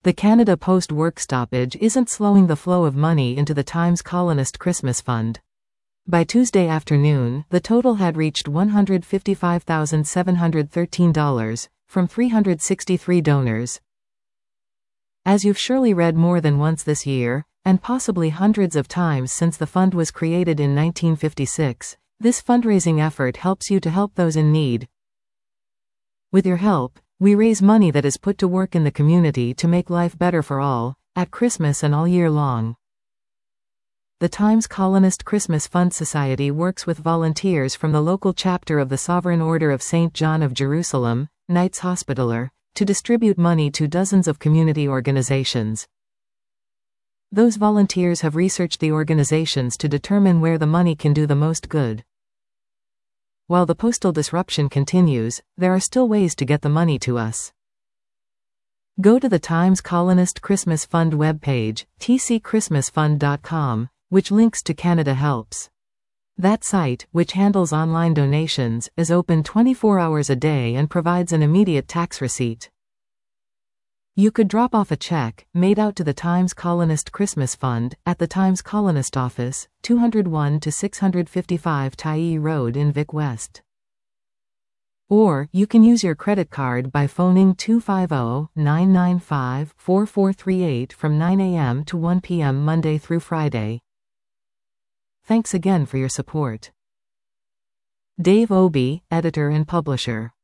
The Canada Post work stoppage isn't slowing the flow of money into the Times Colonist Christmas Fund. By Tuesday afternoon, the total had reached $155,713, from 363 donors. As you've surely read more than once this year, and possibly hundreds of times since the fund was created in 1956, this fundraising effort helps you to help those in need. With your help, we raise money that is put to work in the community to make life better for all, at Christmas and all year long. The Times Colonist Christmas Fund Society works with volunteers from the local chapter of the Sovereign Order of St. John of Jerusalem, Knights Hospitaller, to distribute money to dozens of community organizations. Those volunteers have researched the organizations to determine where the money can do the most good. While the postal disruption continues, there are still ways to get the money to us. Go to the Times Colonist Christmas Fund webpage, tcchristmasfund.com, which links to Canada Helps. That site, which handles online donations, is open 24 hours a day and provides an immediate tax receipt. You could drop off a check, made out to the Times Colonist Christmas Fund, at the Times Colonist Office, 201 to 655 Tyee Road in Vic West. Or, you can use your credit card by phoning 250-995-4438 from 9 a.m. to 1 p.m. Monday through Friday. Thanks again for your support. Dave Obey, Editor and Publisher.